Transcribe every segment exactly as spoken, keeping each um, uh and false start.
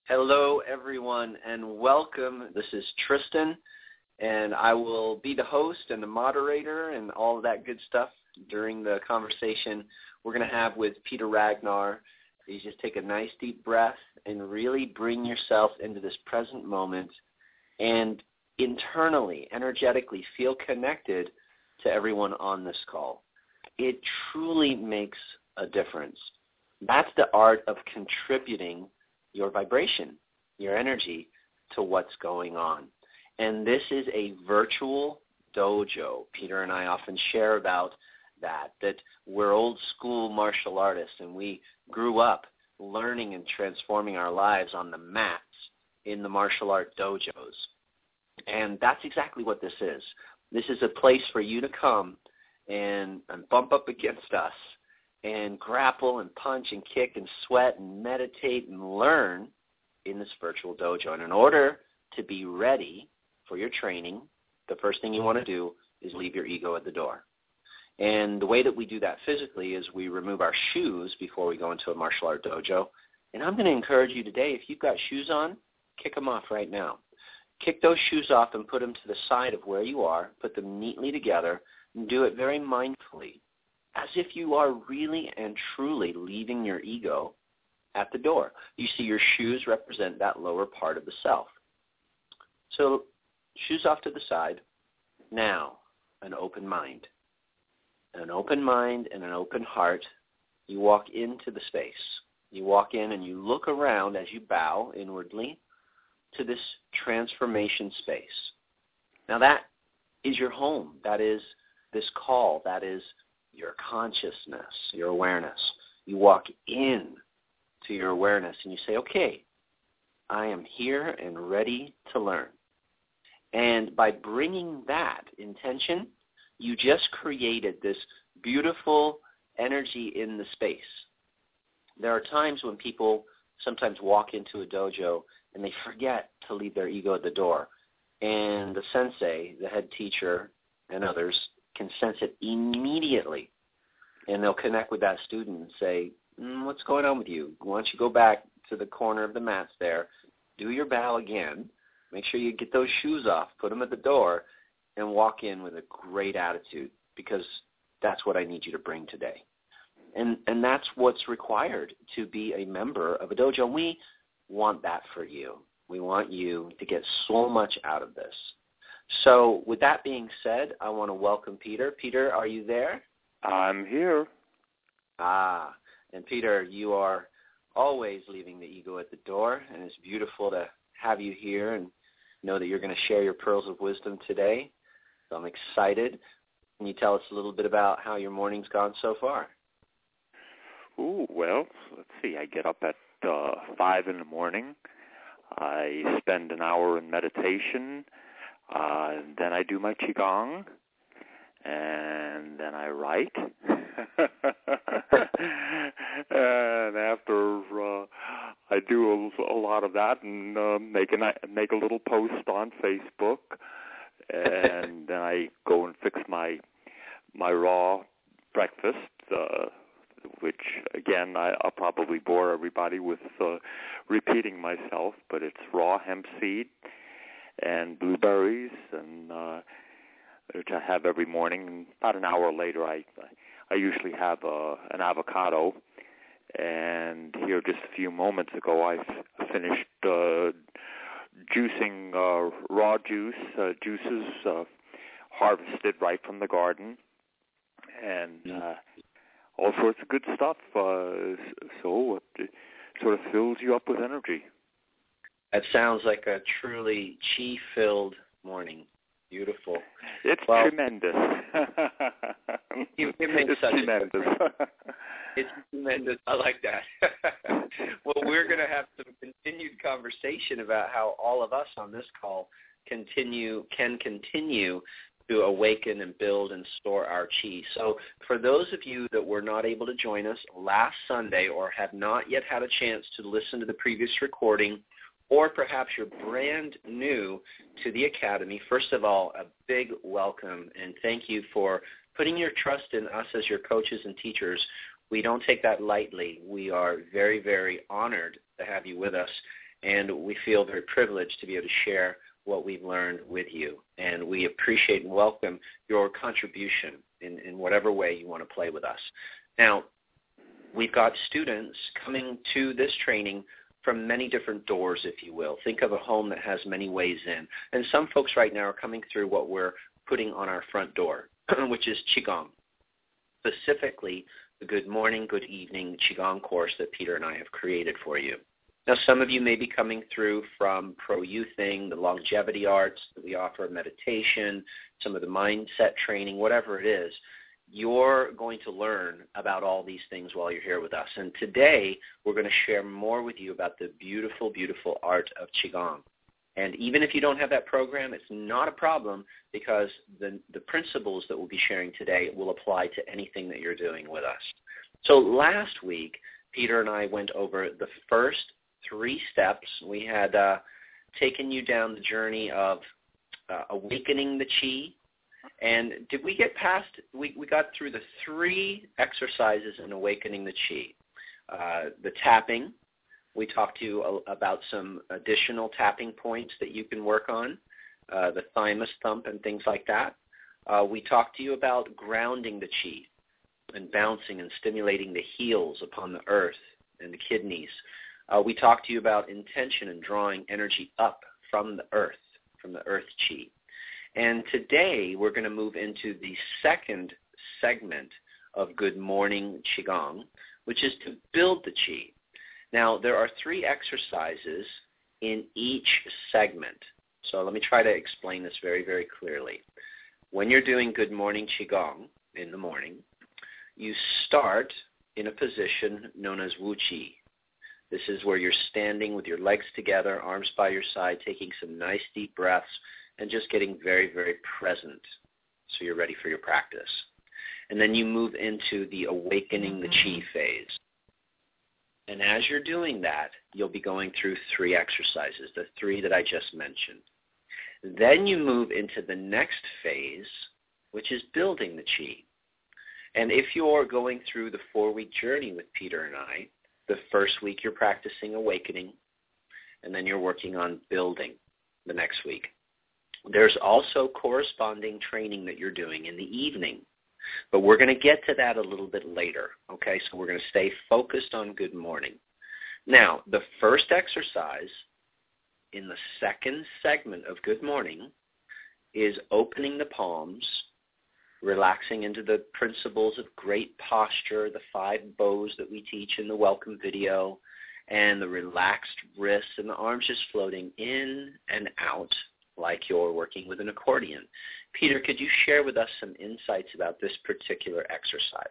Hello, everyone, and welcome. This is Tristan, and I will be the host and the moderator and all of that good stuff during the conversation we're going to have with Peter Ragnar. You just take a nice deep breath and really bring yourself into this present moment and internally, energetically feel connected to everyone on this call. It truly makes a difference. That's the art of contributing your vibration, your energy to what's going on. And this is a virtual dojo. Peter and I often share about that, that we're old school martial artists and we grew up learning and transforming our lives on the mats in the martial art dojos. And that's exactly what this is. This is a place for you to come and, and bump up against us and grapple and punch and kick and sweat and meditate and learn in this virtual dojo. And in order to be ready for your training, the first thing you want to do is leave your ego at the door. And the way that we do that physically is we remove our shoes before we go into a martial art dojo. And I'm going to encourage you today, if you've got shoes on, kick them off right now. Kick those shoes off and put them to the side of where you are. Put them neatly together and do it very mindfully, as if you are really and truly leaving your ego at the door. You see, your shoes represent that lower part of the self. So shoes off to the side. Now, an open mind. An open mind and an open heart. You walk into the space. You walk in and you look around as you bow inwardly to this transformation space. Now that is your home. That is this call. That is your consciousness, your awareness. You walk in to your awareness and you say, okay, I am here and ready to learn. And by bringing that intention, you just created this beautiful energy in the space. There are times when people sometimes walk into a dojo and they forget to leave their ego at the door. And the sensei, the head teacher, and others can sense it immediately. And they'll connect with that student and say, mm, what's going on with you? Why don't you go back to the corner of the mats there, do your bow again, make sure you get those shoes off, put them at the door, and walk in with a great attitude, because that's what I need you to bring today. And and that's what's required to be a member of a dojo. We want that for you. We want you to get so much out of this. So with that being said, I want to welcome Peter. Peter, are you there? I'm here. Ah, and Peter, you are always leaving the ego at the door, and it's beautiful to have you here and know that you're going to share your pearls of wisdom today. So I'm excited. Can you tell us a little bit about how your morning's gone so far? Ooh, well, let's see. I get up at uh, five in the morning. I spend an hour in meditation. Uh, and then I do my Qigong. And then I write. And after uh, I do a, a lot of that and uh, make, an, make a little post on Facebook. And then I go and fix my my raw breakfast, uh, which, again, I, I'll probably bore everybody with uh, repeating myself, but it's raw hemp seed and blueberries, and uh, which I have every morning. And about an hour later, I I usually have uh, an avocado. And here just a few moments ago, I f- finished uh, juicing uh, raw juice, uh, juices uh, harvested right from the garden, and uh, all sorts of good stuff. Uh, so it sort of fills you up with energy. That sounds like a truly chi-filled morning. Beautiful. It's well, tremendous. you, it makes it's such tremendous. a difference. It's tremendous. I like that. Well, we're going to have some continued conversation about how all of us on this call continue can continue to awaken and build and store our chi. So for those of you that were not able to join us last Sunday or have not yet had a chance to listen to the previous recording, or perhaps you're brand new to the Academy, first of all, a big welcome and thank you for putting your trust in us as your coaches and teachers. We don't take that lightly. We are very, very honored to have you with us. and we feel very privileged to be able to share what we've learned with you. And we appreciate and welcome your contribution in, in whatever way you want to play with us. Now, we've got students coming to this training from many different doors, if you will. Think of a home that has many ways in. And some folks right now are coming through what we're putting on our front door, which is Qigong, specifically the Good Morning, Good Evening Qigong course that Peter and I have created for you. Now, some of you may be coming through from pro-youthing, the longevity arts that we offer, meditation, some of the mindset training, whatever it is. You're going to learn about all these things while you're here with us. And today, we're going to share more with you about the beautiful, beautiful art of Qigong. And even if you don't have that program, it's not a problem, because the, the principles that we'll be sharing today will apply to anything that you're doing with us. So last week, Peter and I went over the first three steps. We had uh, taken you down the journey of uh, awakening the Qi. And did we get past, we, we got through the three exercises in awakening the Qi. Uh, the tapping, we talked to you about some additional tapping points that you can work on, uh, the thymus thump and things like that. Uh, we talked to you about grounding the Qi and bouncing and stimulating the heels upon the earth and the kidneys. Uh, we talked to you about intention and drawing energy up from the earth, from the earth Qi. And today we're going to move into the second segment of Good Morning Qigong, which is to build the Qi. Now, there are three exercises in each segment. So let me try to explain this very, very clearly. When you're doing Good Morning Qigong in the morning, you start in a position known as Wu Qi. This is where you're standing with your legs together, arms by your side, taking some nice deep breaths, and just getting very, very present so you're ready for your practice. And then you move into the awakening the Qi phase. And as you're doing that, you'll be going through three exercises, the three that I just mentioned. Then you move into the next phase, which is building the Qi. And if you're going through the four-week journey with Peter and I, the first week you're practicing awakening, and then you're working on building the next week. There's also corresponding training that you're doing in the evening, but we're going to get to that a little bit later, okay? So we're going to stay focused on Good Morning. Now, the first exercise in the second segment of Good Morning is opening the palms, relaxing into the principles of great posture, the five bows that we teach in the welcome video, and the relaxed wrists and the arms just floating in and out like you're working with an accordion. Peter, could you share with us some insights about this particular exercise?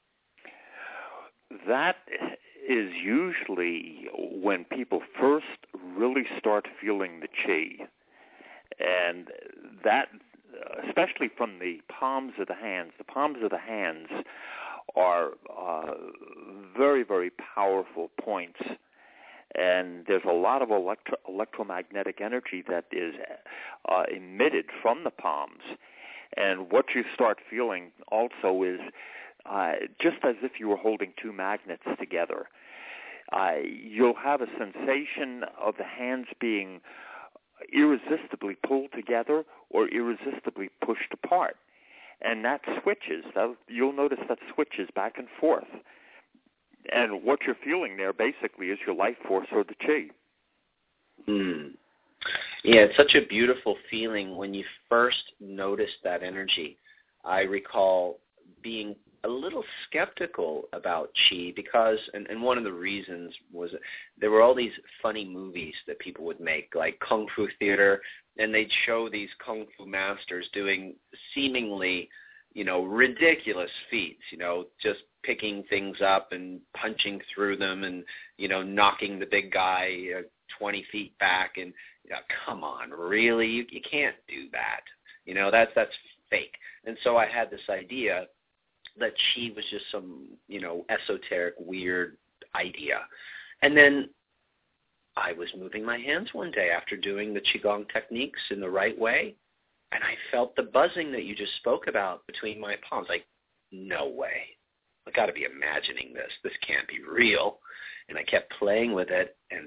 That is usually when people first really start feeling the Qi. And that, especially from the palms of the hands, the palms of the hands are uh, very, very powerful points. And there's a lot of electro- electromagnetic energy that is uh, emitted from the palms. And what you start feeling also is uh, just as if you were holding two magnets together. Uh, you'll have a sensation of the hands being irresistibly pulled together or irresistibly pushed apart. And that switches. That, you'll notice that switches back and forth. And what you're feeling there basically is your life force or the Qi. Mm. Yeah, it's such a beautiful feeling when you first notice that energy. I recall being a little skeptical about Qi because, and, and one of the reasons was there were all these funny movies that people would make, like Kung Fu Theater, and they'd show these Kung Fu masters doing seemingly, you know, ridiculous feats, you know, just picking things up and punching through them and, you know, knocking the big guy uh, twenty feet back. And, you know, come on, really? You, you can't do that. You know, that's that's fake. And so I had this idea that Qi was just some, you know, esoteric, weird idea. And then I was moving my hands one day after doing the Qigong techniques in the right way, and I felt the buzzing that you just spoke about between my palms. Like, no way. I got to be imagining this. This can't be real. And I kept playing with it, and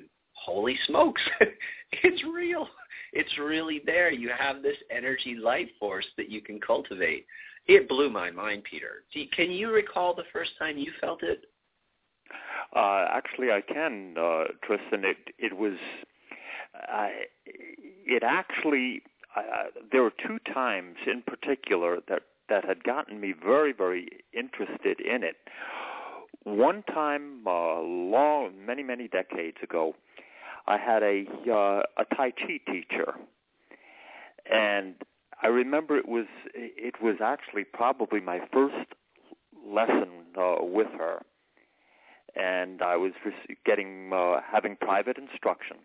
holy smokes, it's real. It's really there. You have this energy life force that you can cultivate. It blew my mind, Peter. Can you recall the first time you felt it? Uh, actually, I can, uh, Tristan. It it was, uh, it actually, uh, there were two times in particular that, that had gotten me very, very interested in it. One time, uh, long, many, many decades ago, I had a uh, a Tai Chi teacher, and I remember it was it was actually probably my first lesson uh, with her. And I was getting uh, having private instruction.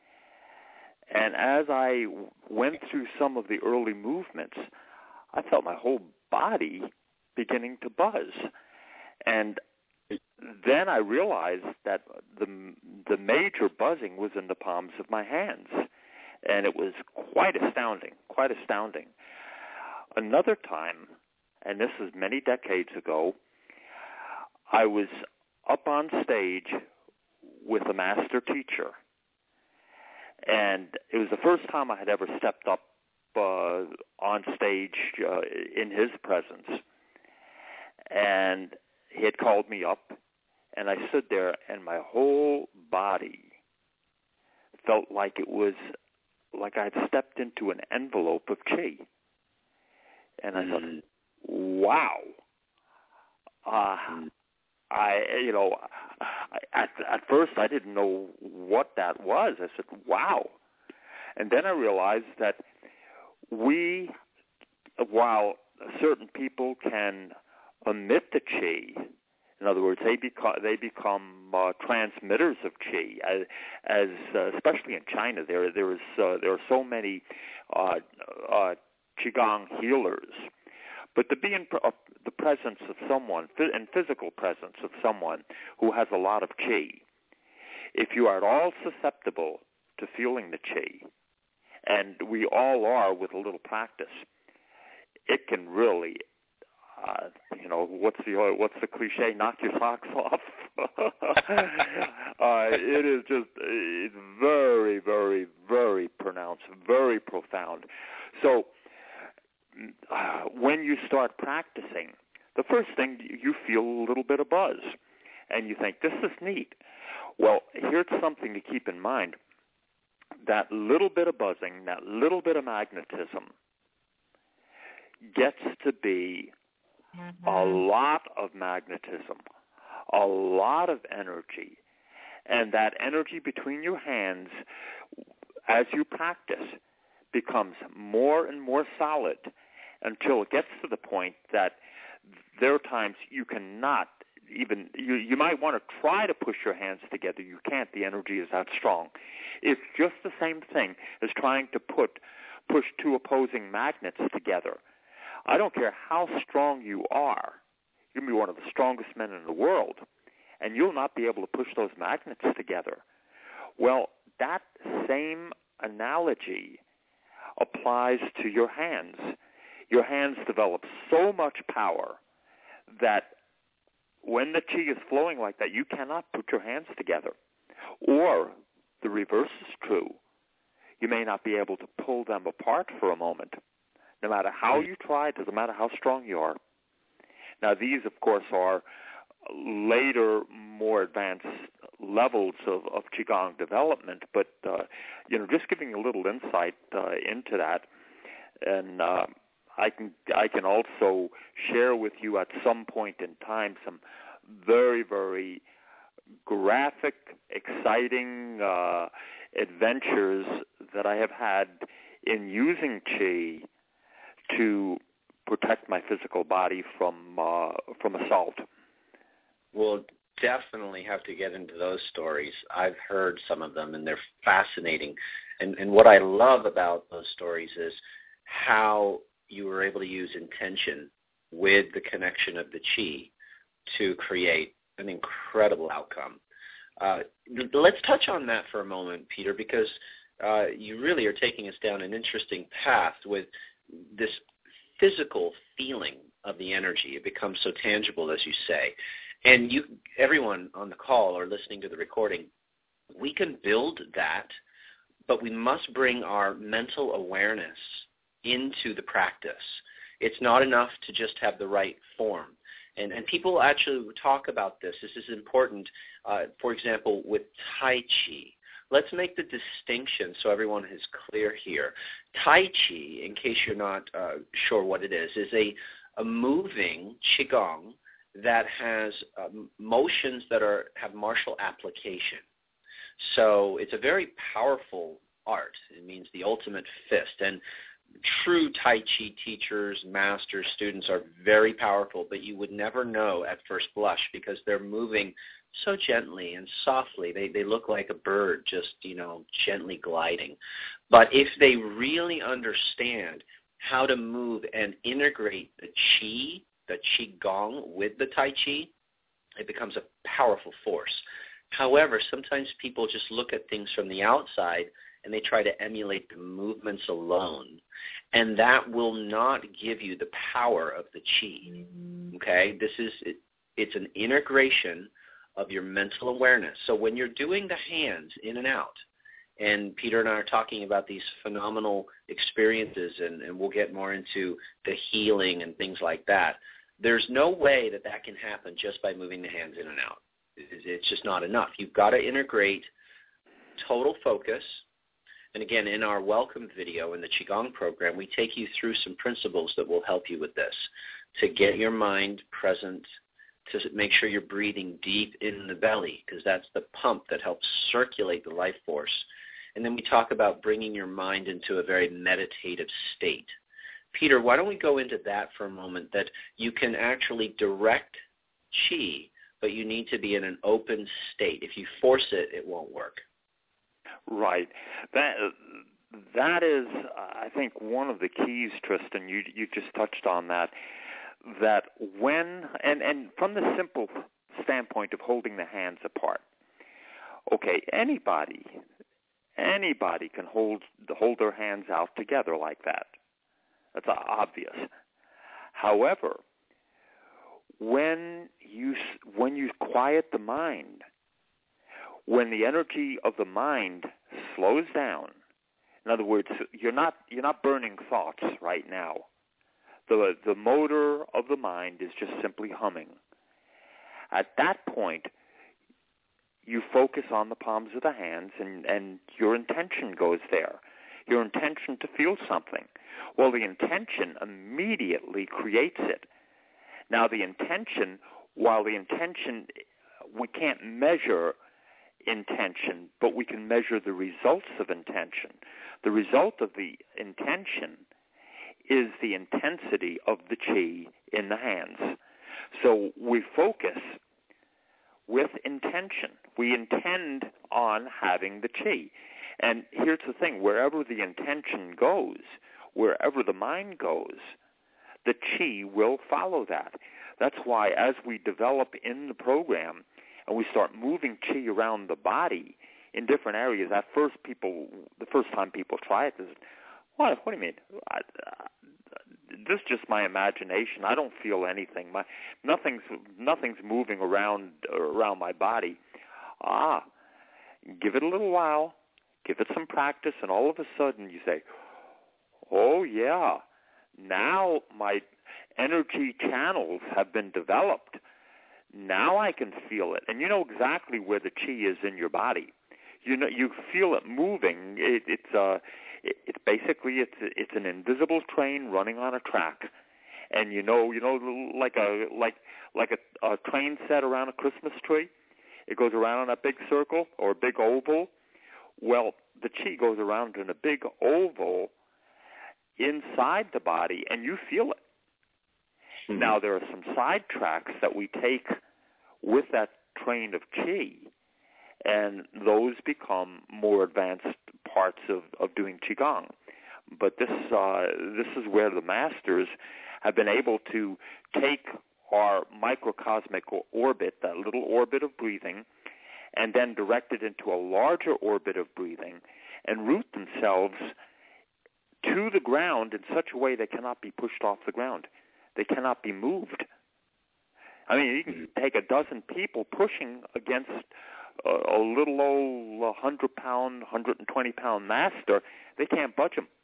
And as I went through some of the early movements, I felt my whole body beginning to buzz. And then I realized that the the major buzzing was in the palms of my hands. And it was quite astounding, quite astounding. Another time, and this is many decades ago, I was up on stage with a master teacher. And it was the first time I had ever stepped up uh, on stage uh, in his presence. And he had called me up, and I stood there, and my whole body felt like it was like I had stepped into an envelope of chi. And I thought, wow. Uh, I, you know, at, at first I didn't know what that was. I said, wow. And then I realized that we, while certain people can emit the chi, in other words, they become, they become uh, transmitters of chi, as, as uh, especially in China, there there is uh, there are so many uh, uh, qigong healers. But to be in uh, the presence of someone, in physical presence of someone who has a lot of chi, if you are at all susceptible to feeling the chi, and we all are with a little practice, it can really, uh, you know, what's the what's the cliche? Knock your socks off. uh, it is just it's very, very, very pronounced, very profound. So. Uh, when you start practicing, the first thing, you feel a little bit of buzz, and you think, this is neat. Well, here's something to keep in mind. That little bit of buzzing, that little bit of magnetism gets to be mm-hmm. a lot of magnetism, a lot of energy, and that energy between your hands, as you practice, becomes more and more solid until it gets to the point that there are times you cannot even, you, you might want to try to push your hands together. You can't. The energy is that strong. It's just the same thing as trying to put push two opposing magnets together. I don't care how strong you are. You can be one of the strongest men in the world, and you'll not be able to push those magnets together. Well, that same analogy applies to your hands. Your hands develop so much power that when the chi is flowing like that, you cannot put your hands together. Or the reverse is true. You may not be able to pull them apart for a moment. No matter how you try, it doesn't matter how strong you are. Now, these, of course, are later, more advanced levels of, of Qigong development, but, uh, you know, just giving a little insight uh, into that. And uh, I can I can also share with you at some point in time some very, very graphic, exciting uh, adventures that I have had in using Qi to protect my physical body from uh, from assault. We'll definitely have to get into those stories. I've heard some of them, and they're fascinating. And, and what I love about those stories is how you were able to use intention with the connection of the Qi to create an incredible outcome. Uh, let's touch on that for a moment, Peter, because uh, you really are taking us down an interesting path with this physical feeling of the energy. It becomes so tangible, as you say. And you, everyone on the call or listening to the recording we can build that, but we must bring our mental awareness into the practice. It's not enough to just have the right form. And, and people actually talk about this. This is important. Uh, for example, with Tai Chi. Let's make the distinction so everyone is clear here. Tai Chi, in case you're not uh, sure what it is, is a, a moving Qigong that has uh, motions that are have martial application. So it's a very powerful art. It means the ultimate fist. And true Tai Chi teachers, masters, students are very powerful, but you would never know at first blush because they're moving so gently and softly. They they look like a bird just, you know, gently gliding. But if they really understand how to move and integrate the Qi, the Qigong with the Tai Chi, it becomes a powerful force. However, sometimes people just look at things from the outside and they try to emulate the movements alone. And that will not give you the power of the Qi. Okay? This is, it, it's an integration of your mental awareness. So when you're doing the hands in and out, and Peter and I are talking about these phenomenal experiences, and, and we'll get more into the healing and things like that, there's no way that that can happen just by moving the hands in and out. It's just not enough. You've got to integrate total focus. And again, in our welcome video in the Qigong program, we take you through some principles that will help you with this, to get your mind present, to make sure you're breathing deep in the belly, because that's the pump that helps circulate the life force. And then we talk about bringing your mind into a very meditative state. Peter, why don't we go into that for a moment, that you can actually direct Qi, but you need to be in an open state. If you force it, it won't work. Right. That that is, I think, one of the keys, Tristan. You you just touched on that. That when and and from the simple standpoint of holding the hands apart. Okay, anybody anybody can hold hold their hands out together like that. That's obvious. However, when you when you quiet the mind, when the energy of the mind slows down, in other words, you're not you're not burning thoughts right now. The the motor of the mind is just simply humming. At that point, you focus on the palms of the hands, and, and your intention goes there. Your intention to feel something. Well, the intention immediately creates it. Now, the intention, while the intention, we can't measure intention, but we can measure the results of intention. The result of the intention is the intensity of the Qi in the hands. So we focus with intention. We intend on having the Qi. And here's the thing, wherever the intention goes, wherever the mind goes, the Qi will follow that. That's why as we develop in the program and we start moving Qi around the body in different areas, at first people, the first time people try it, is, what, what do you mean? I, I, this is just my imagination. I don't feel anything. My nothing's nothing's moving around around my body. Ah, give it a little while, give it some practice, and all of a sudden you say, "Oh yeah, now my energy channels have been developed. Now I can feel it." And you know exactly where the Qi is in your body. You know, you feel it moving. It, it's uh, it, it's basically it's it's an invisible train running on a track, and you know, you know, like a like like a, a train set around a Christmas tree. It goes around in a big circle or a big oval. Well, the Qi goes around in a big oval inside the body, and you feel it. Mm-hmm. Now, there are some side tracks that we take with that train of Qi, and those become more advanced parts of, of doing Qigong. But this uh, this is where the masters have been able to take our microcosmic orbit, that little orbit of breathing, and then direct it into a larger orbit of breathing and root themselves to the ground in such a way they cannot be pushed off the ground. They cannot be moved. I mean, you can take a dozen people pushing against a, a little old one hundred pound, one hundred twenty pound master, they can't budge him.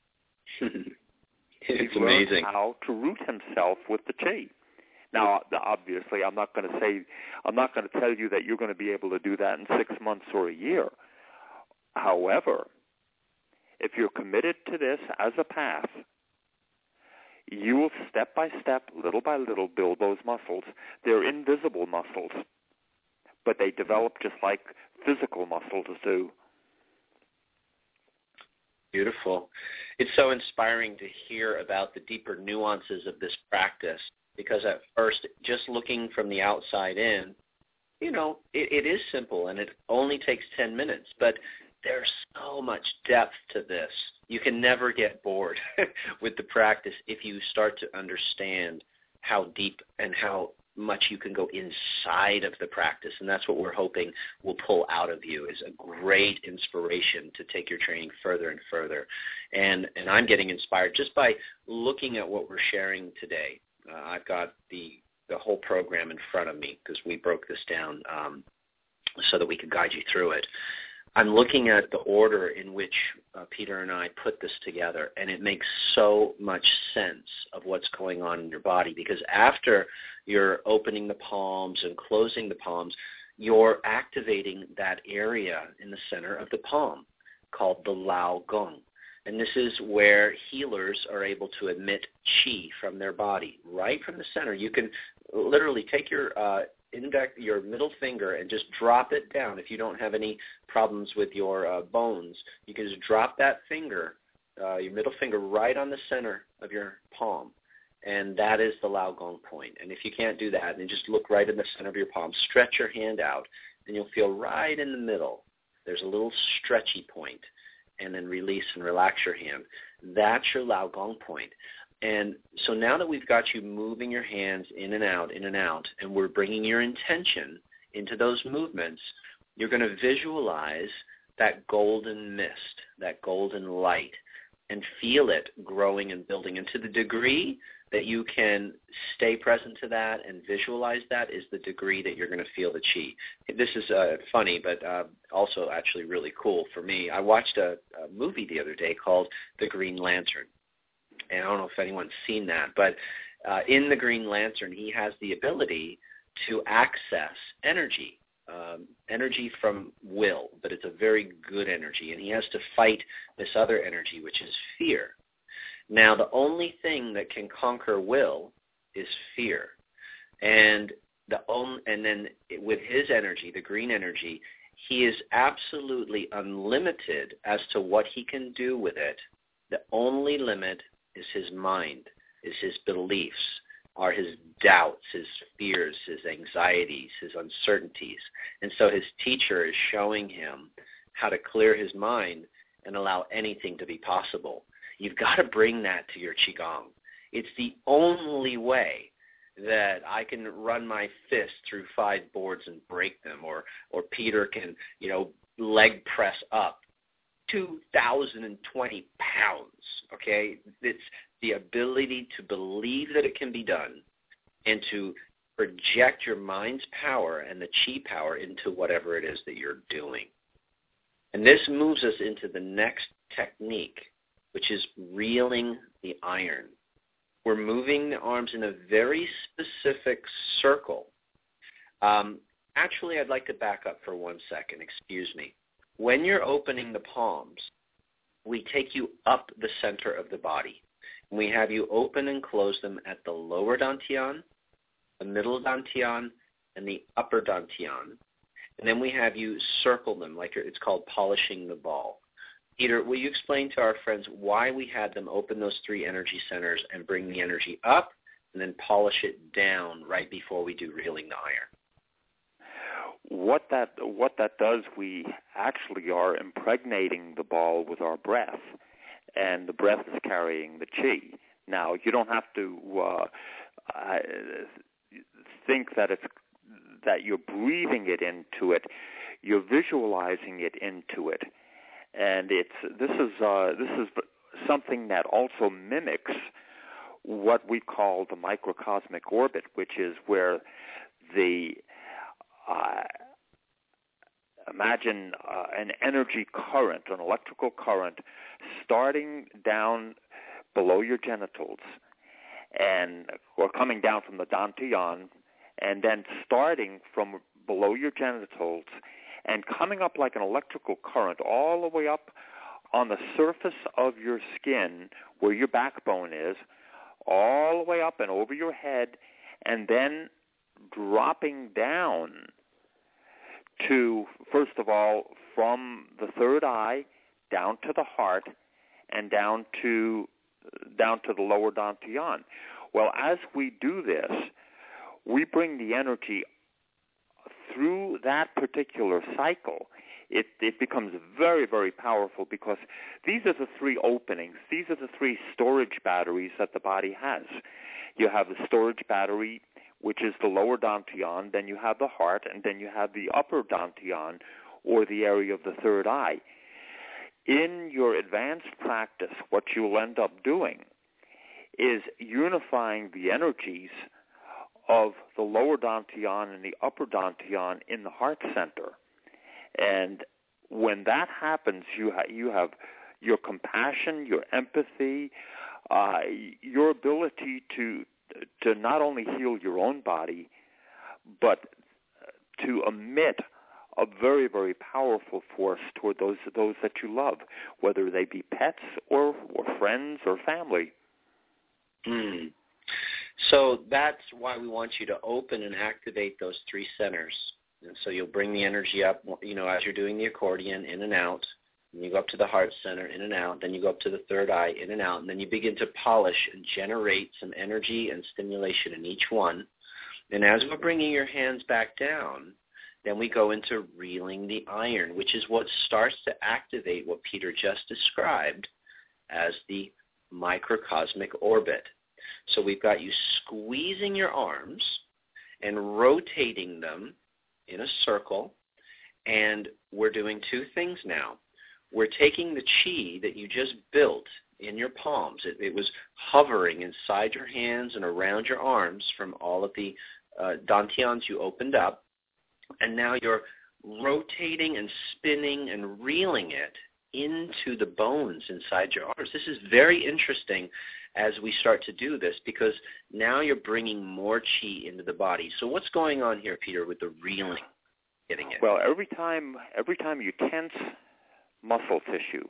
It's He amazing. learned how to root himself with the chi. Now, obviously, I'm not going to say, I'm not going to tell you that you're going to be able to do that in six months or a year. However, if you're committed to this as a path, you will step by step, little by little, build those muscles. They're invisible muscles, but they develop just like physical muscles do. Beautiful. It's so inspiring to hear about the deeper nuances of this practice, because at first, just looking from the outside in, you know, it, it is simple and it only takes ten minutes, but there's so much depth to this. You can never get bored with the practice if you start to understand how deep and how much you can go inside of the practice. And that's what we're hoping will pull out of you, is a great inspiration to take your training further and further. And, and I'm getting inspired just by looking at what we're sharing today. Uh, I've got the, the whole program in front of me because we broke this down um, so that we could guide you through it. I'm looking at the order in which uh, Peter and I put this together, and it makes so much sense of what's going on in your body, because after you're opening the palms and closing the palms, you're activating that area in the center of the palm called the Lao Gong. And this is where healers are able to emit qi from their body, right from the center. You can literally take your uh, index, your middle finger, and just drop it down. If you don't have any problems with your uh, bones, you can just drop that finger, uh, your middle finger, right on the center of your palm, and that is the Lao Gong point. And if you can't do that, then just look right in the center of your palm. Stretch your hand out, and you'll feel right in the middle. There's a little stretchy point, and then release and relax your hand. That's your Lao Gong point. And so now that we've got you moving your hands in and out, in and out, and we're bringing your intention into those movements, you're going to visualize that golden mist, that golden light, and feel it growing and building. And to the degree that you can stay present to that and visualize that is the degree that you're going to feel the chi. This is uh, funny, but uh, also actually really cool for me. I watched a, a movie the other day called The Green Lantern. And I don't know if anyone's seen that, but uh, in The Green Lantern, he has the ability to access energy, um, energy from will, but it's a very good energy, and he has to fight this other energy, which is fear. Now, the only thing that can conquer will is fear, and the only, and then with his energy, the green energy, he is absolutely unlimited as to what he can do with it. The only limit is his mind, is his beliefs, are his doubts, his fears, his anxieties, his uncertainties. And so his teacher is showing him how to clear his mind and allow anything to be possible. You've got to bring that to your Qigong. It's the only way that I can run my fist through five boards and break them, or or Peter can, you know, leg press up two thousand twenty pounds, okay? It's the ability to believe that it can be done and to project your mind's power and the chi power into whatever it is that you're doing. And this moves us into the next technique, which is reeling the iron. We're moving the arms in a very specific circle. Um, actually, I'd like to back up for one second. Excuse me. When you're opening the palms, we take you up the center of the body. We have you open and close them at the lower dantian, the middle dantian, and the upper dantian. And then we have you circle them, like it's called polishing the ball. Peter, will you explain to our friends why we had them open those three energy centers and bring the energy up and then polish it down right before we do reeling the iron? What that what that does, we actually are impregnating the ball with our breath, and the breath is carrying the chi. Now, you don't have to uh, uh, think that it's that you're breathing it into it. You're visualizing it into it, and it's this is uh, this is something that also mimics what we call the microcosmic orbit, which is where the Uh, imagine uh, an energy current, an electrical current, starting down below your genitals, and or coming down from the dantian, and then starting from below your genitals and coming up like an electrical current all the way up on the surface of your skin where your backbone is, all the way up and over your head, and then dropping down to, first of all, from the third eye down to the heart and down to down to the lower dantian. Well, as we do this, we bring the energy through that particular cycle. It, it becomes very, very powerful because these are the three openings. These are the three storage batteries that the body has. You have the storage battery, which is the lower dantian, then you have the heart, and then you have the upper dantian, or the area of the third eye. In your advanced practice, what you'll end up doing is unifying the energies of the lower dantian and the upper dantian in the heart center. And when that happens, you, ha- you have your compassion, your empathy, uh, your ability to to not only heal your own body, but to emit a very, very powerful force toward those those that you love, whether they be pets or, or friends or family. Mm. So that's why we want you to open and activate those three centers. And so you'll bring the energy up, you know, as you're doing the accordion, in and out. And you go up to the heart center, in and out. Then you go up to the third eye, in and out. And then you begin to polish and generate some energy and stimulation in each one. And as we're bringing your hands back down, then we go into reeling the iron, which is what starts to activate what Peter just described as the microcosmic orbit. So we've got you squeezing your arms and rotating them in a circle, and we're doing two things now. We're taking the chi that you just built in your palms. It, it was hovering inside your hands and around your arms from all of the uh, dantians you opened up, and now you're rotating and spinning and reeling it into the bones inside your arms. This is very interesting as we start to do this, because now you're bringing more chi into the body. So what's going on here, Peter, with the reeling, getting it? Well, every time, every time you tense muscle tissue,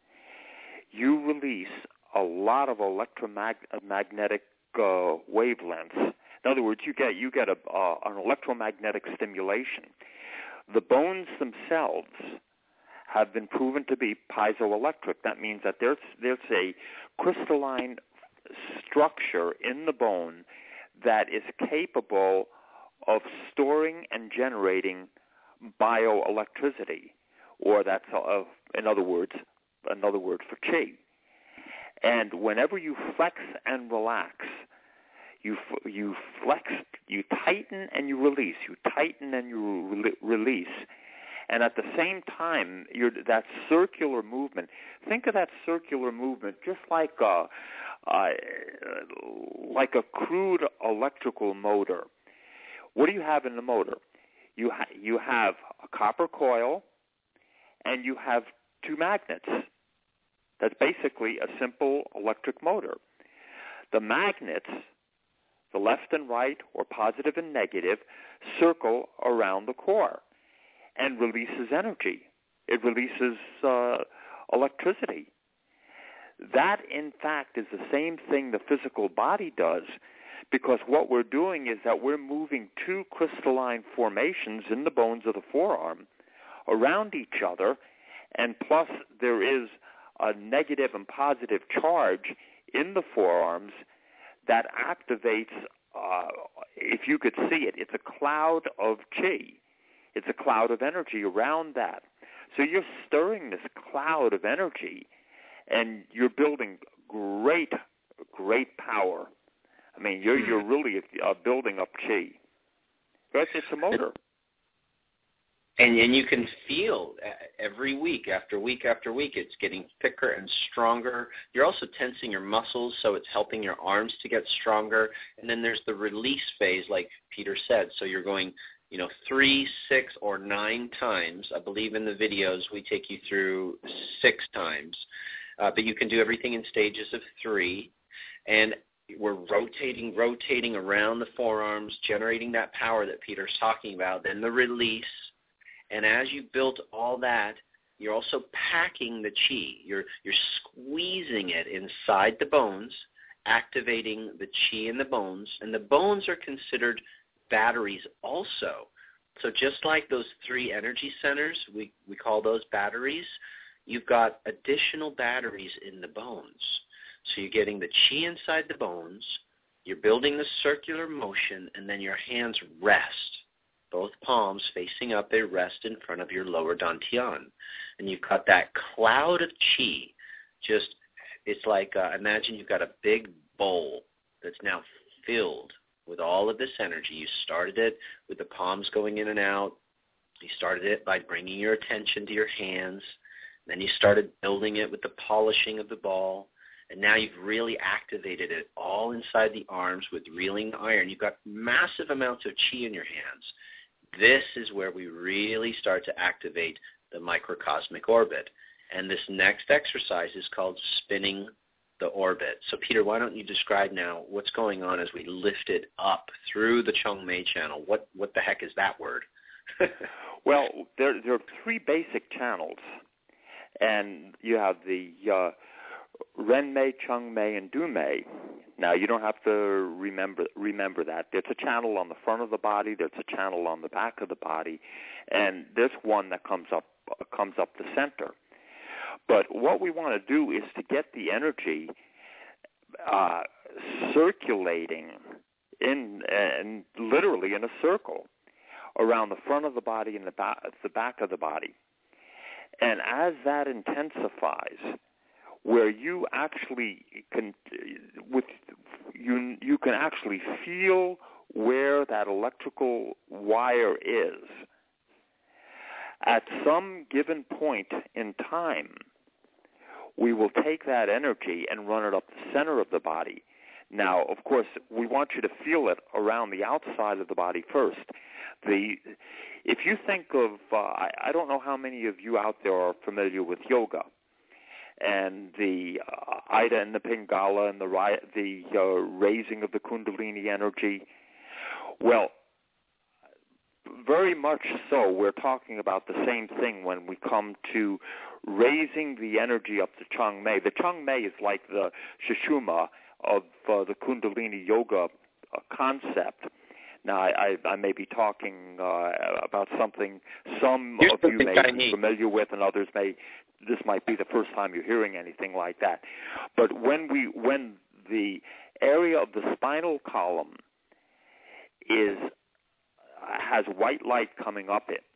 you release a lot of electromagnetic uh, wavelengths. In other words, you get you get a, uh, an electromagnetic stimulation. The bones themselves have been proven to be piezoelectric. That means that there's there's a crystalline structure in the bone that is capable of storing and generating bioelectricity, or that's a, in other words, another word for chi. And whenever you flex and relax, you you flex, you tighten and you release, you tighten and you re- release. And at the same time, you're, that circular movement, think of that circular movement just like a, uh, like a crude electrical motor. What do you have in the motor? You, ha- you have a copper coil and you have two magnets. That's basically a simple electric motor. The magnets, the left and right, or positive and negative, circle around the core and releases energy. It releases uh, electricity. That, in fact, is the same thing the physical body does, because what we're doing is that we're moving two crystalline formations in the bones of the forearm around each other, and plus there is a negative and positive charge in the forearms that activates, uh, if you could see it, it's a cloud of chi. It's a cloud of energy around that. So you're stirring this cloud of energy, and you're building great, great power. I mean, you're you're really uh, building up chi. But it's a motor. And and you can feel every week after week after week it's getting thicker and stronger. You're also tensing your muscles, so it's helping your arms to get stronger. And then there's the release phase, like Peter said. So you're going you know, three, six, or nine times. I believe in the videos we take you through six times, uh, but you can do everything in stages of three. And we're rotating, rotating around the forearms, generating that power that Peter's talking about, then the release. And as you built all that, you're also packing the chi. You're, you're squeezing it inside the bones, activating the chi in the bones. And the bones are considered batteries also. So just like those three energy centers, we, we call those batteries, you've got additional batteries in the bones. So you're getting the chi inside the bones, you're building the circular motion, and then your hands rest. Both palms facing up, they rest in front of your lower dantian. And you've got that cloud of chi. Just, it's like, uh, imagine you've got a big bowl that's now filled with all of this energy. You started it with the palms going in and out. You started it by bringing your attention to your hands. Then you started building it with the polishing of the ball. And now you've really activated it all inside the arms with reeling iron. You've got massive amounts of chi in your hands. This is where we really start to activate the microcosmic orbit. And this next exercise is called spinning the orbit. So, Peter, why don't you describe now what's going on as we lift it up through the Chong-Mei channel? What what the heck is that word? Well, there, there are three basic channels. And you have the uh, Ren-Mei, Chong-Mei, and Du-Mei. Now, you don't have to remember remember that. There's a channel on the front of the body. There's a channel on the back of the body. And there's one that comes up uh, comes up the center. But what we want to do is to get the energy uh, circulating in and literally in a circle around the front of the body and the, ba- the back of the body. And as that intensifies, where you actually can, with you, you can actually feel where that electrical wire is. At some given point in time, we will take that energy and run it up the center of the body. Now, of course, we want you to feel it around the outside of the body first. The If you think of, uh, I, I don't know how many of you out there are familiar with yoga, and the uh, Ida and the Pingala and the, the uh, raising of the Kundalini energy. Well, very much so, we're talking about the same thing when we come to raising the energy up to Chong-Mei. The Chong-Mei is like the Sushumna of uh, the Kundalini yoga uh, concept. Now, I, I, I may be talking uh, about something some Here's of you may I be need. familiar with, and others may. This might be the first time you're hearing anything like that. But when we, when the area of the spinal column is has white light coming up it,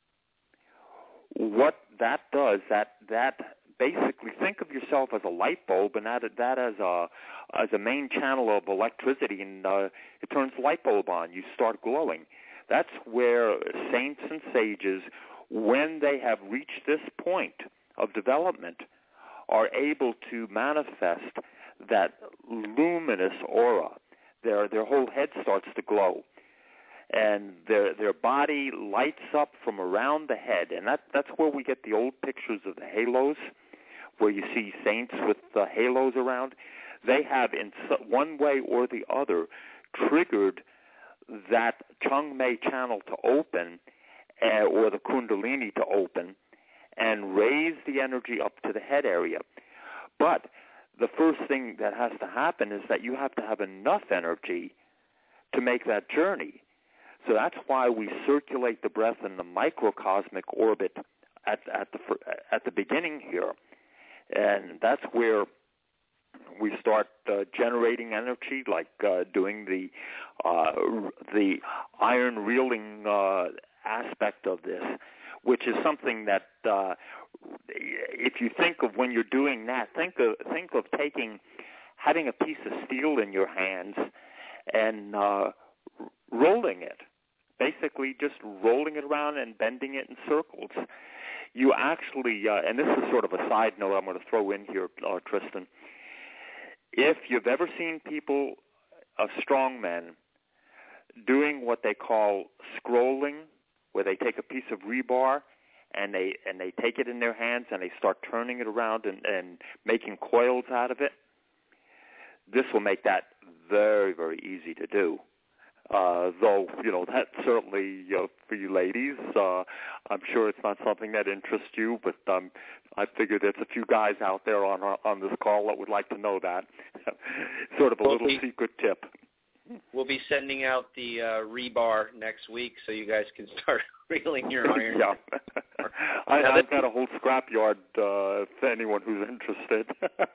what that does, that that basically, think of yourself as a light bulb, and that that as a as a main channel of electricity, and uh, it turns the light bulb on. You start glowing. That's where saints and sages, when they have reached this point of development, are able to manifest that luminous aura. Their their whole head starts to glow, and their their body lights up from around the head, and that that's where we get the old pictures of the halos, where you see saints with the halos around. They have, in one way or the other, triggered that Chong-Mei channel to open, uh, or the Kundalini to open, and raise the energy up to the head area. But the first thing that has to happen is that you have to have enough energy to make that journey. So that's why we circulate the breath in the microcosmic orbit at, at the at the beginning here, and that's where we start uh, generating energy, like uh, doing the uh, the iron reeling uh, aspect of this, which is something that uh, if you think of when you're doing that, think of think of taking having a piece of steel in your hands and uh, rolling it. Basically just rolling it around and bending it in circles. You actually, uh, and this is sort of a side note I'm going to throw in here, uh, Tristan. If you've ever seen people, uh, strong men, doing what they call scrolling, where they take a piece of rebar and they and they take it in their hands and they start turning it around and, and making coils out of it. This will make that very, very easy to do. Uh, though, you know, that certainly, you know, for you ladies, uh, I'm sure it's not something that interests you, but um, I figure there's a few guys out there on our, on this call that would like to know that. Sort of a we'll little be, secret tip. We'll be sending out the uh, rebar next week so you guys can start reeling your iron. Yeah. I, I've got a whole scrapyard uh, for anyone who's interested.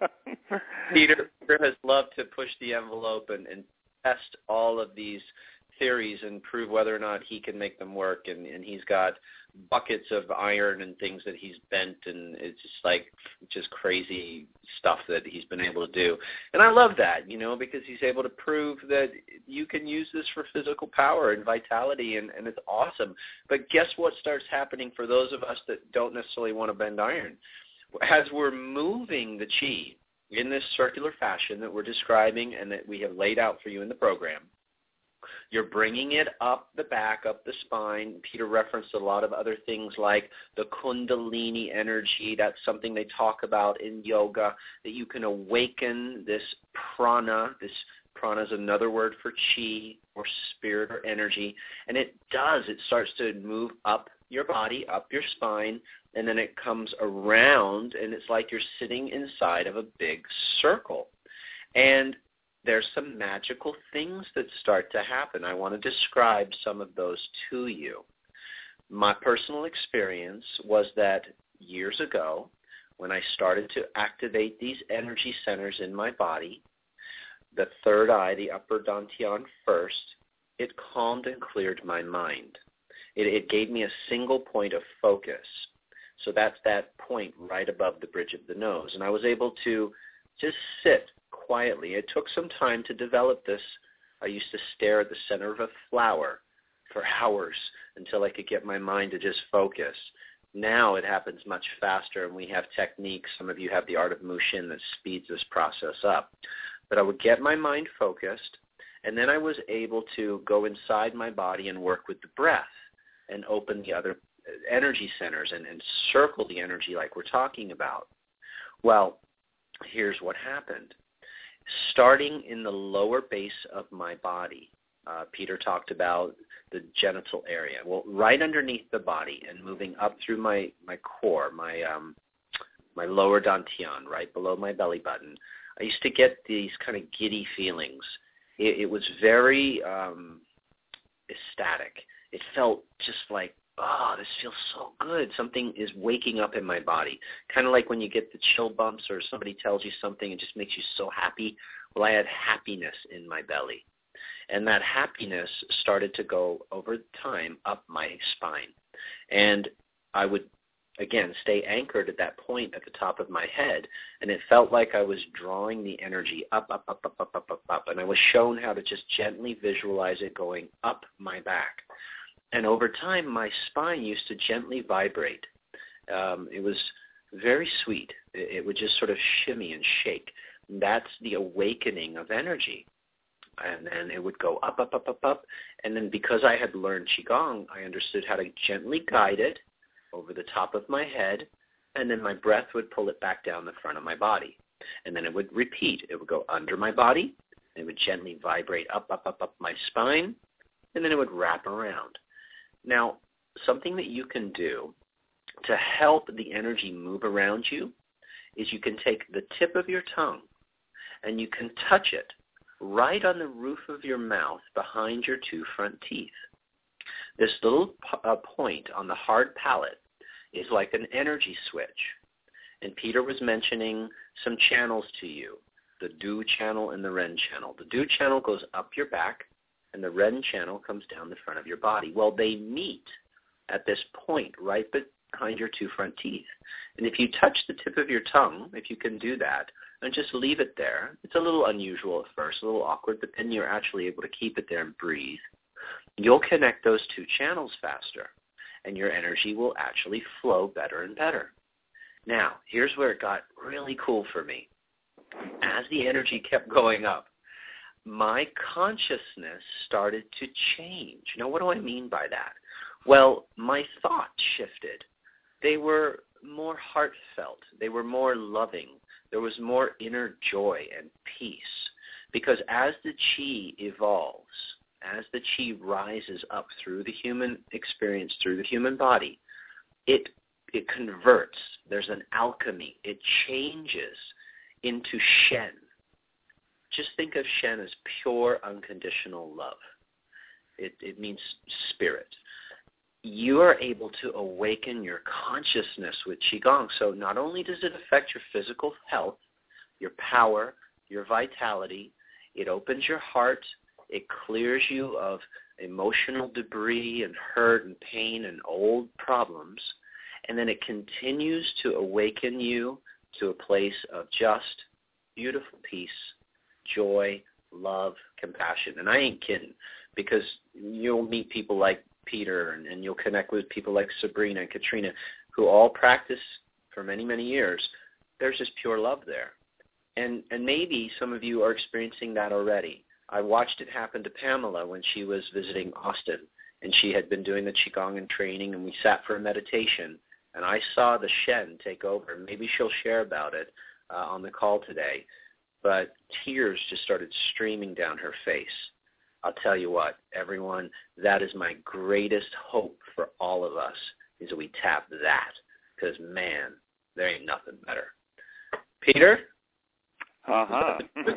Peter, Peter has loved to push the envelope and, and test all of these theories and prove whether or not he can make them work. And, and he's got buckets of iron and things that he's bent, and it's just like just crazy stuff that he's been able to do. And I love that, you know, because he's able to prove that you can use this for physical power and vitality, and, and it's awesome. But guess what starts happening for those of us that don't necessarily want to bend iron? As we're moving the chi in this circular fashion that we're describing and that we have laid out for you in the program, you're bringing it up the back, up the spine. Peter referenced a lot of other things like the Kundalini energy. That's something they talk about in yoga, that you can awaken this prana. This prana is another word for chi or spirit or energy. And it does. It starts to move up your body, up your spine, and then it comes around, and it's like you're sitting inside of a big circle. And there's some magical things that start to happen. I want to describe some of those to you. My personal experience was that years ago, when I started to activate these energy centers in my body, the third eye, the upper dantian first, it calmed and cleared my mind. It, it gave me a single point of focus. So that's that point right above the bridge of the nose. And I was able to just sit quietly. It took some time to develop this. I used to stare at the center of a flower for hours until I could get my mind to just focus. Now it happens much faster, and we have techniques. Some of you have the art of Mushin that speeds this process up. But I would get my mind focused, and then I was able to go inside my body and work with the breath and open the other energy centers and, and circle the energy like we're talking about. Well, here's what happened. Starting in the lower base of my body, uh, Peter talked about the genital area. Well, right underneath the body and moving up through my, my core, my um, my lower dantian, right below my belly button, I used to get these kind of giddy feelings. It, it was very um, ecstatic. It felt just like, oh, this feels so good. Something is waking up in my body. Kind of like when you get the chill bumps or somebody tells you something and just makes you so happy. Well, I had happiness in my belly. And that happiness started to go over time up my spine. And I would, again, stay anchored at that point at the top of my head. And it felt like I was drawing the energy up, up, up, up, up, up, up, up. And I was shown how to just gently visualize it going up my back. And over time, my spine used to gently vibrate. Um, it was very sweet. It, it would just sort of shimmy and shake. That's the awakening of energy. And then it would go up, up, up, up, up. And then because I had learned Qigong, I understood how to gently guide it over the top of my head, and then my breath would pull it back down the front of my body. And then it would repeat. It would go under my body. It would gently vibrate up, up, up, up my spine, and then it would wrap around. Now, something that you can do to help the energy move around you is you can take the tip of your tongue and you can touch it right on the roof of your mouth behind your two front teeth. This little uh, point on the hard palate is like an energy switch. And Peter was mentioning some channels to you, the Du channel and the Ren channel. The Du channel goes up your back, and the Ren channel comes down the front of your body. Well, they meet at this point right behind your two front teeth. And if you touch the tip of your tongue, if you can do that, and just leave it there, it's a little unusual at first, a little awkward, but then you're actually able to keep it there and breathe. You'll connect those two channels faster, and your energy will actually flow better and better. Now, here's where it got really cool for me. As the energy kept going up, my consciousness started to change. Now, what do I mean by that? Well, my thoughts shifted. They were more heartfelt. They were more loving. There was more inner joy and peace. Because as the chi evolves, as the chi rises up through the human experience, through the human body, it it converts. There's an alchemy. It changes into Shen. Just think of Shen as pure, unconditional love. It, it means spirit. You are able to awaken your consciousness with Qigong. So not only does it affect your physical health, your power, your vitality, it opens your heart, it clears you of emotional debris and hurt and pain and old problems, and then it continues to awaken you to a place of just beautiful peace, joy, love, compassion. And I ain't kidding, because you'll meet people like Peter and, and you'll connect with people like Sabrina and Katrina who all practice for many, many years. There's just pure love there. And and maybe some of you are experiencing that already. I watched it happen to Pamela when she was visiting Austin, and she had been doing the Qigong and training, and we sat for a meditation, and I saw the Shen take over. Maybe she'll share about it uh, on the call today, but tears just started streaming down her face. I'll tell you what, everyone, that is my greatest hope for all of us, is that we tap that, because, man, there ain't nothing better. Peter? Uh-huh.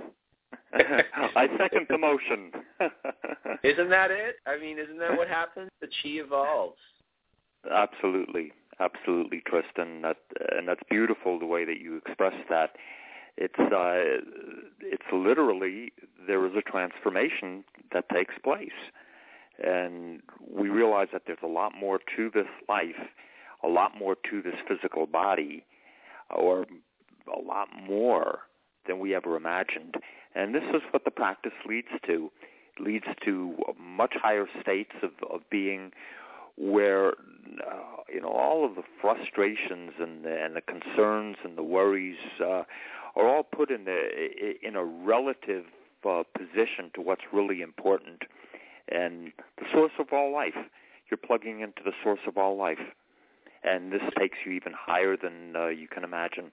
I second the motion. Isn't that it? I mean, isn't that what happens? The chi evolves. Absolutely. Absolutely, Tristan. That, and that's beautiful, the way that you express that. It's uh, it's literally, there is a transformation that takes place. And we realize that there's a lot more to this life, a lot more to this physical body, or a lot more than we ever imagined. And this is what the practice leads to. It leads to much higher states of, of being where, uh, you know, all of the frustrations and the, and the concerns and the worries uh, are all put in, the, in a relative uh, position to what's really important. And the source of all life, you're plugging into the source of all life. And this takes you even higher than uh, you can imagine.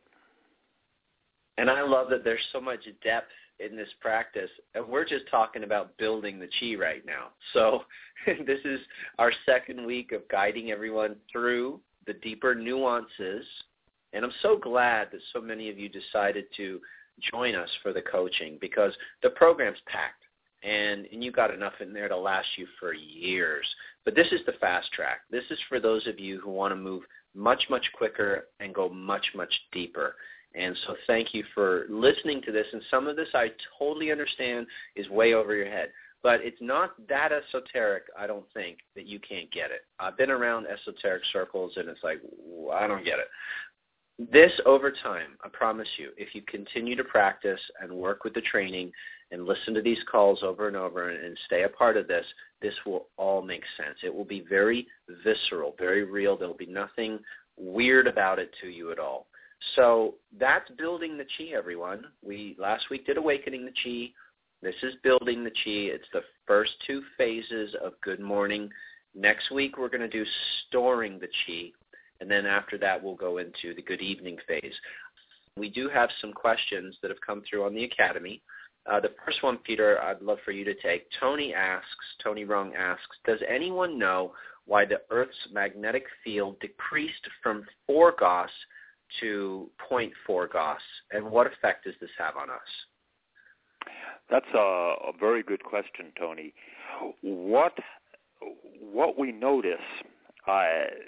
And I love that there's so much depth in this practice, and we're just talking about building the chi right now. So this is our second week of guiding everyone through the deeper nuances, and I'm so glad that so many of you decided to join us for the coaching, because the program's packed, and, and you've got enough in there to last you for years. But this is the fast track. This is for those of you who want to move much, much quicker and go much, much deeper. And so thank you for listening to this. And some of this I totally understand is way over your head. But it's not that esoteric, I don't think, that you can't get it. I've been around esoteric circles, and it's like, I don't get it. This, over time, I promise you, if you continue to practice and work with the training and listen to these calls over and over and, and stay a part of this, this will all make sense. It will be very visceral, very real. There will be nothing weird about it to you at all. So that's building the chi, everyone. We last week did awakening the chi. This is building the chi. It's the first two phases of good morning. Next week we're going to do storing the chi, and then after that we'll go into the good evening phase. We do have some questions that have come through on the Academy. Uh, the first one, Peter, I'd love for you to take. Tony asks, Tony Rung asks, does anyone know why the Earth's magnetic field decreased from four Gauss to zero point four Gauss, and what effect does this have on us? That's a, a very good question, Tony. What what we notice uh,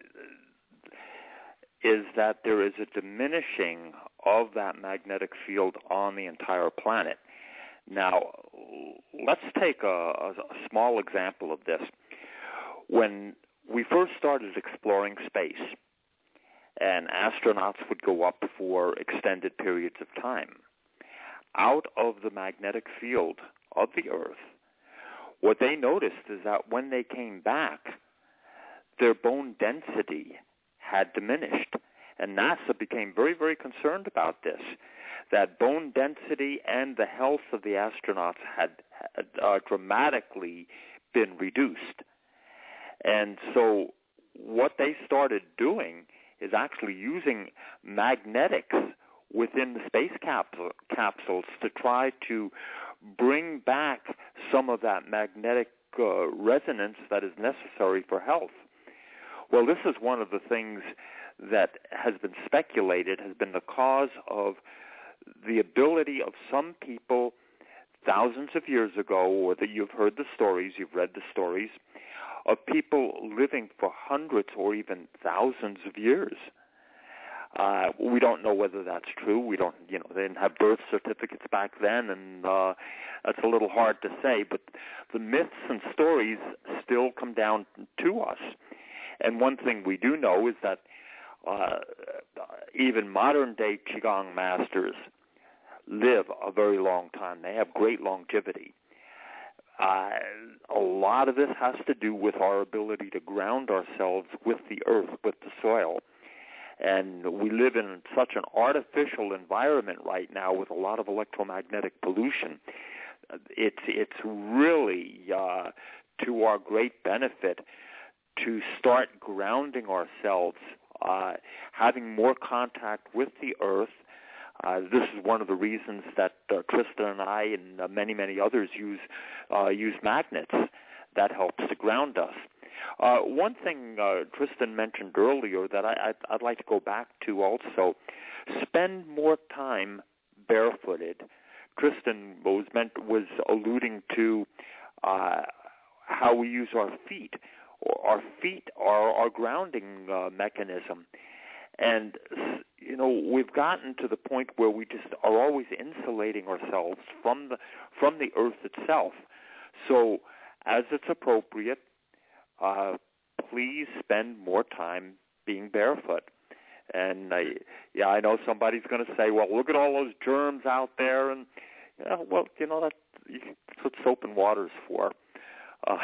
is that there is a diminishing of that magnetic field on the entire planet. Now, let's take a, a, a small example of this. When we first started exploring space, and astronauts would go up for extended periods of time, out of the magnetic field of the Earth, what they noticed is that when they came back, their bone density had diminished. And NASA became very, very concerned about this, that bone density and the health of the astronauts had, had uh, dramatically been reduced. And so what they started doing is actually using magnetics within the space capsule, capsules to try to bring back some of that magnetic uh, resonance that is necessary for health. Well, this is one of the things that has been speculated has been the cause of the ability of some people thousands of years ago, or that you've heard the stories, you've read the stories, of people living for hundreds or even thousands of years. Uh, we don't know whether that's true. We don't, you know, they didn't have birth certificates back then, and uh, that's a little hard to say. But the myths and stories still come down to us. And one thing we do know is that uh, even modern-day Qigong masters live a very long time. They have great longevity. Uh, a lot of this has to do with our ability to ground ourselves with the earth, with the soil. And we live in such an artificial environment right now with a lot of electromagnetic pollution. It's it's really uh, to our great benefit to start grounding ourselves, uh, having more contact with the earth. Uh, this is one of the reasons that uh, Tristan and I and uh, many, many others use uh, use magnets. That helps to ground us. Uh, one thing uh, Tristan mentioned earlier that I, I'd, I'd like to go back to also, spend more time barefooted. Tristan was meant was alluding to uh, how we use our feet. Our feet are our grounding uh, mechanism. And, you know, we've gotten to the point where we just are always insulating ourselves from the from the earth itself. So as it's appropriate, uh, please spend more time being barefoot. And, uh, yeah, I know somebody's going to say, well, look at all those germs out there. And, yeah, well, you know, that, that's what soap and water's for. Uh,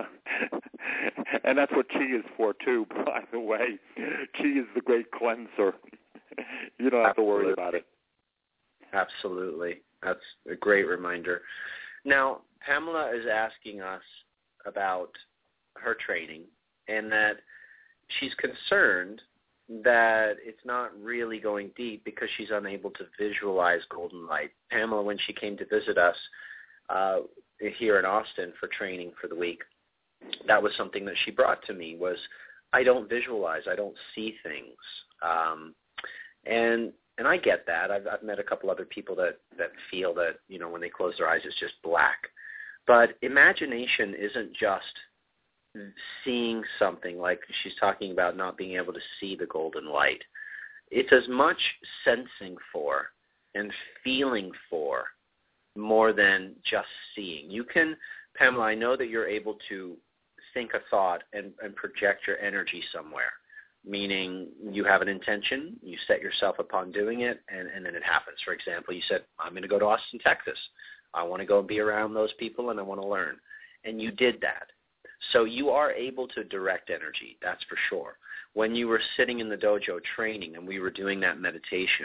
and that's what Qi is for, too, by the way. Qi is the great cleanser. You don't have Absolutely. to worry about it. Absolutely. That's a great reminder. Now, Pamela is asking us about her training and that she's concerned that it's not really going deep because she's unable to visualize golden light. Pamela, when she came to visit us, uh, here in Austin for training for the week, that was something that she brought to me was, I don't visualize, I don't see things. Um, and and I get that. I've, I've met a couple other people that, that feel that, you know, when they close their eyes, it's just black. But imagination isn't just seeing something like she's talking about not being able to see the golden light. It's as much sensing for and feeling for more than just seeing. You can, Pamela, I know that you're able to think a thought and, and project your energy somewhere, meaning you have an intention, you set yourself upon doing it, and, and then it happens. For example, you said, I'm going to go to Austin, Texas. I want to go and be around those people, and I want to learn. And you did that. So you are able to direct energy, that's for sure. When you were sitting in the dojo training and we were doing that meditation,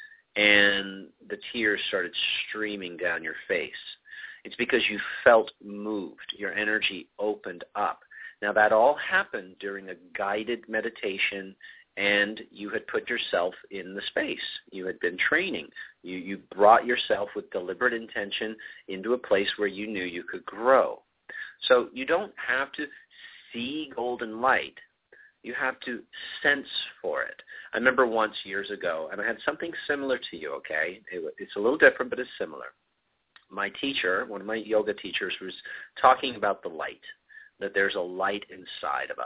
and the tears started streaming down your face, it's because you felt moved. Your energy opened up. Now, that all happened during a guided meditation, and you had put yourself in the space. You had been training. You, you brought yourself with deliberate intention into a place where you knew you could grow. So you don't have to see golden light. You have to sense for it. I remember once years ago, and I had something similar to you, okay? It, it's a little different, but it's similar. My teacher, one of my yoga teachers, was talking about the light, that there's a light inside of us,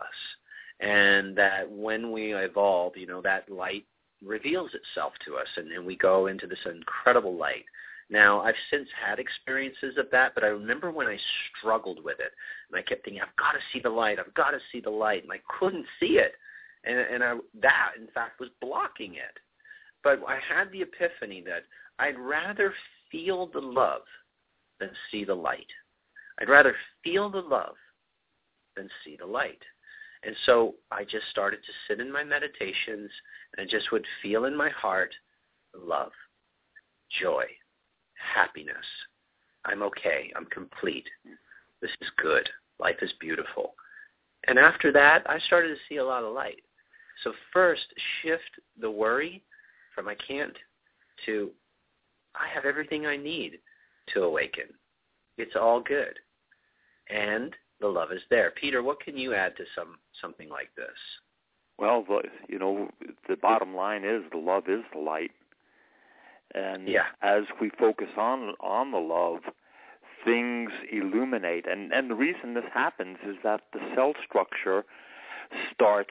and that when we evolve, you know, that light reveals itself to us, and, and we go into this incredible light. Now, I've since had experiences of that, but I remember when I struggled with it, and I kept thinking, I've got to see the light, I've got to see the light, and I couldn't see it, and, and I, that, in fact, was blocking it. But I had the epiphany that I'd rather feel the love than see the light. I'd rather feel the love than see the light. And so I just started to sit in my meditations, and I just would feel in my heart love, joy, happiness. I'm okay. I'm complete. This is good. Life is beautiful. And after that, I started to see a lot of light. So first, shift the worry from I can't to I have everything I need to awaken. It's all good. And the love is there. Peter, what can you add to some something like this? Well, the, you know, the bottom line is the love is the light. And yeah. as we focus on on the love, things illuminate. And, and the reason this happens is that the cell structure starts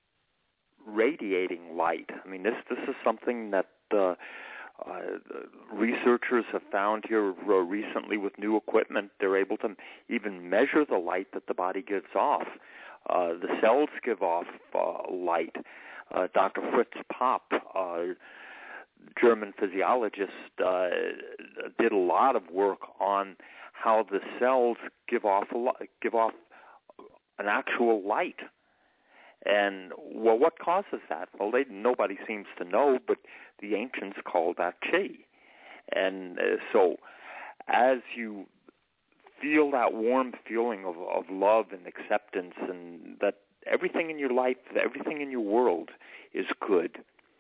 radiating light. I mean, this this is something that uh, uh, researchers have found here uh, recently with new equipment. They're able to even measure the light that the body gives off. Uh, the cells give off uh, light. Uh, Doctor Fritz Popp, uh, German physiologist, uh, did a lot of work on how the cells give off a li- give off an actual light. And well, what causes that? Well, they, nobody seems to know, but the ancients called that chi. And uh, so, as you feel that warm feeling of, of love and acceptance, and that everything in your life, everything in your world is good,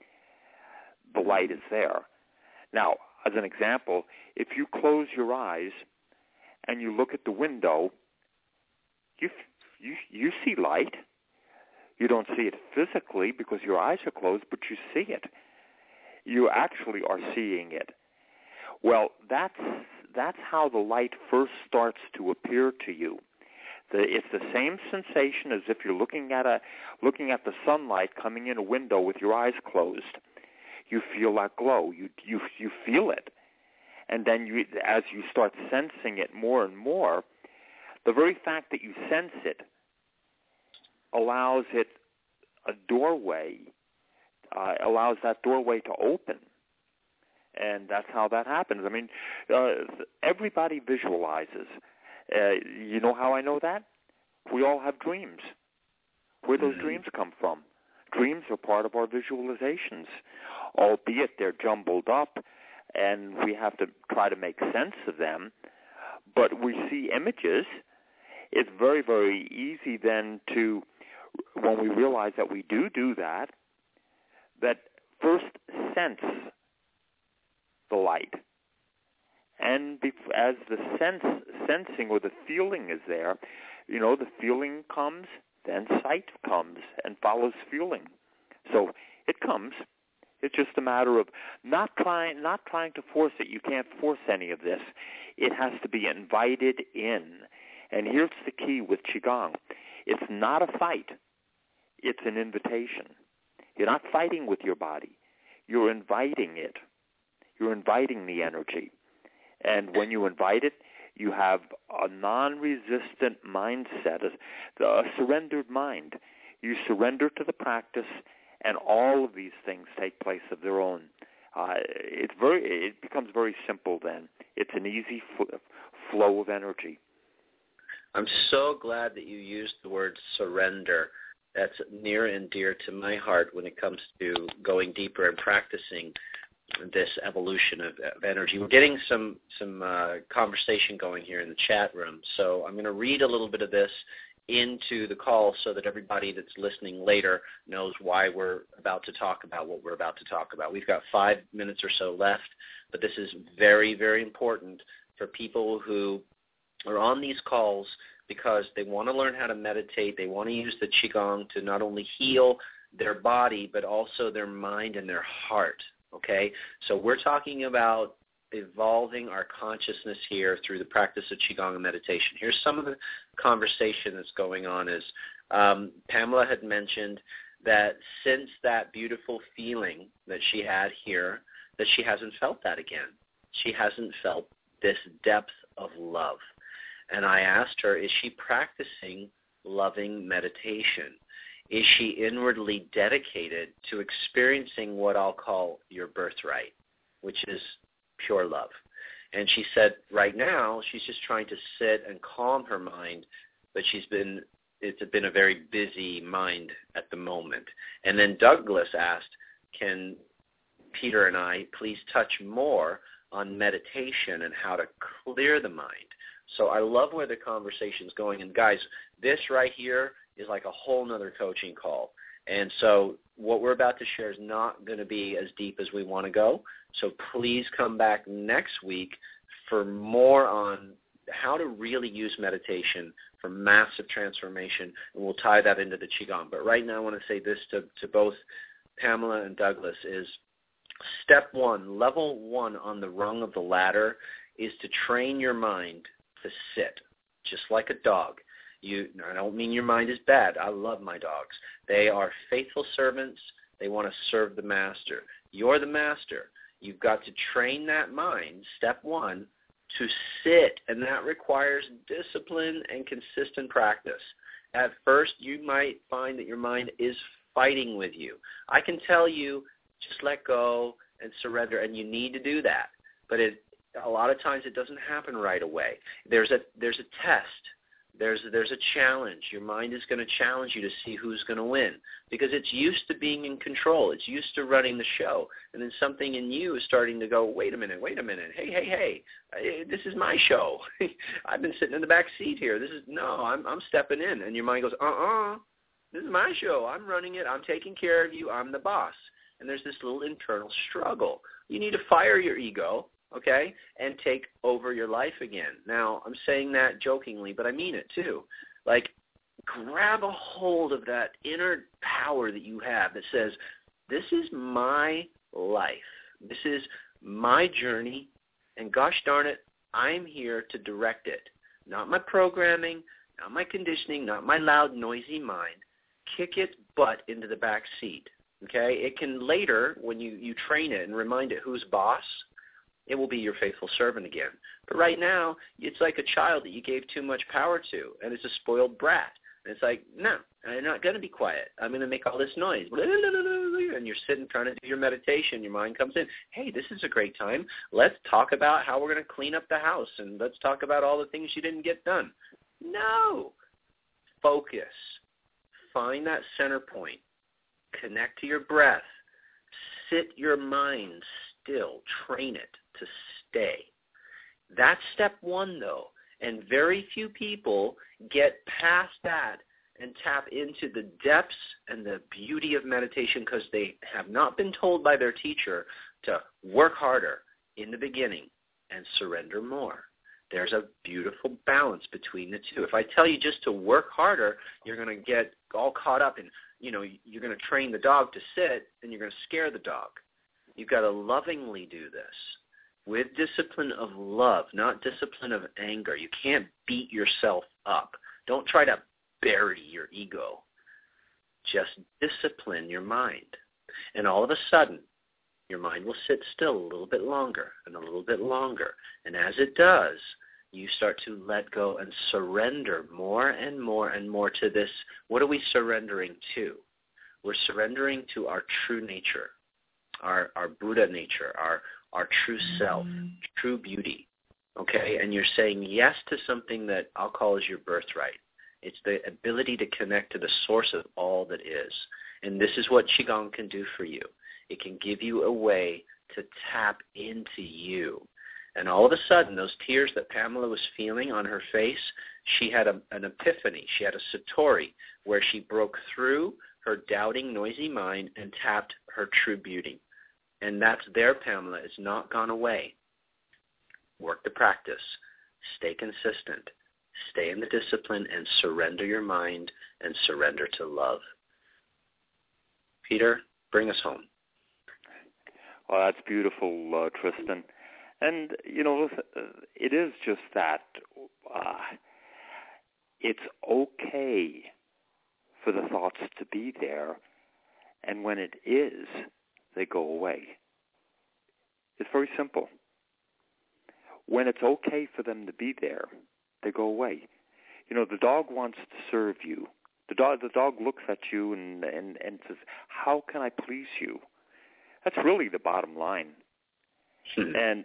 the light is there. Now, as an example, if you close your eyes and you look at the window, you you you see light. You don't see it physically because your eyes are closed, but you see it. You actually are seeing it. Well, that's that's how the light first starts to appear to you. The, it's the same sensation as if you're looking at a looking at the sunlight coming in a window with your eyes closed. You feel that glow. You you you feel it, and then you, as you start sensing it more and more, the very fact that you sense it allows it a doorway, uh, allows that doorway to open. And that's how that happens. I mean, uh, everybody visualizes. Uh, you know how I know that? We all have dreams. Where those mm-hmm. dreams come from? Dreams are part of our visualizations, albeit they're jumbled up, and we have to try to make sense of them. But we see images. It's very, very easy then to, when we realize that we do do that, that first sense the light. And as the sense, sensing or the feeling is there, you know, the feeling comes, then sight comes and follows feeling. So it comes. It's just a matter of not trying, not trying to force it. You can't force any of this. It has to be invited in. And here's the key with Qigong. It's not a fight. It's an invitation. You're not fighting with your body. You're inviting it. You're inviting the energy. And when you invite it, you have a non-resistant mindset, a, a surrendered mind. You surrender to the practice, and all of these things take place of their own. Uh, it's very. It becomes very simple then. It's an easy f- flow of energy. I'm so glad that you used the word surrender. That's near and dear to my heart when it comes to going deeper and practicing this evolution of, of energy. We're getting some some uh, conversation going here in the chat room, so I'm going to read a little bit of this into the call so that everybody that's listening later knows why we're about to talk about what we're about to talk about. We've got five minutes or so left, but this is very, very important for people who are on these calls because they want to learn how to meditate. They want to use the Qigong to not only heal their body, but also their mind and their heart. Okay, so we're talking about evolving our consciousness here through the practice of Qigong and meditation. Here's some of the conversation that's going on is um, Pamela had mentioned that since that beautiful feeling that she had here, that she hasn't felt that again. She hasn't felt this depth of love. And I asked her, is she practicing loving meditation? Is she inwardly dedicated to experiencing what I'll call your birthright, which is pure love? And she said right now she's just trying to sit and calm her mind, but she's been it's been a very busy mind at the moment. And then Douglas asked, can Peter and I please touch more on meditation and how to clear the mind. So I love where the conversation's going. And guys, this right here is like a whole nother coaching call. And so what we're about to share is not going to be as deep as we want to go. So please come back next week for more on how to really use meditation for massive transformation, and we'll tie that into the Qigong. But right now I want to say this to, to both Pamela and Douglas is step one, level one on the rung of the ladder is to train your mind to sit, just like a dog. You, I don't mean your mind is bad. I love my dogs. They are faithful servants. They want to serve the master. You're the master. You've got to train that mind, step one, to sit, and that requires discipline and consistent practice. At first, you might find that your mind is fighting with you. I can tell you, just let go and surrender, and you need to do that. But it, a lot of times it doesn't happen right away. There's a there's a test. There's there's a challenge. Your mind is going to challenge you to see who's going to win because it's used to being in control. It's used to running the show. And then something in you is starting to go, wait a minute, wait a minute. Hey, hey, hey, I, this is my show. I've been sitting in the back seat here. This is, no, I'm I'm stepping in. And your mind goes, uh-uh, this is my show. I'm running it. I'm taking care of you. I'm the boss. And there's this little internal struggle. You need to fire your ego, okay, and take over your life again. Now, I'm saying that jokingly, but I mean it too. Like, grab a hold of that inner power that you have that says, this is my life. This is my journey, and gosh darn it, I'm here to direct it. Not my programming, not my conditioning, not my loud, noisy mind. Kick its butt into the back seat, okay? It can later, when you, you train it and remind it who's boss, it will be your faithful servant again. But right now, it's like a child that you gave too much power to, and it's a spoiled brat. And it's like, no, I'm not going to be quiet. I'm going to make all this noise. And you're sitting trying to do your meditation. Your mind comes in. Hey, this is a great time. Let's talk about how we're going to clean up the house, and let's talk about all the things you didn't get done. No. Focus. Find that center point. Connect to your breath. Sit your mind still. Train it to stay. That's step one, though, and very few people get past that and tap into the depths and the beauty of meditation because they have not been told by their teacher to work harder in the beginning and surrender more. There's a beautiful balance between the two. If I tell you just to work harder, you're going to get all caught up in, you know, you're going to train the dog to sit and you're going to scare the dog. You've got to lovingly do this with discipline of love, not discipline of anger. You can't beat yourself up. Don't try to bury your ego. Just discipline your mind. And all of a sudden, your mind will sit still a little bit longer and a little bit longer. And as it does, you start to let go and surrender more and more and more to this. What are we surrendering to? We're surrendering to our true nature, our, our Buddha nature, our, our true self, true beauty. Okay? And you're saying yes to something that I'll call as your birthright. It's the ability to connect to the source of all that is. And this is what Qigong can do for you. It can give you a way to tap into you. And all of a sudden, those tears that Pamela was feeling on her face, she had a, an epiphany. She had a satori where she broke through her doubting, noisy mind and tapped her true beauty. And that's there, Pamela. It's not gone away. Work the practice. Stay consistent. Stay in the discipline and surrender your mind and surrender to love. Peter, bring us home. Well, that's beautiful, uh, Tristan. And, you know, it is just that. Uh, it's okay for the thoughts to be there, and when it is, they go away. It's very simple. When it's okay for them to be there, they go away. You know, the dog wants to serve you. The dog, the dog looks at you and, and, and says, how can I please you? That's really the bottom line. Hmm. And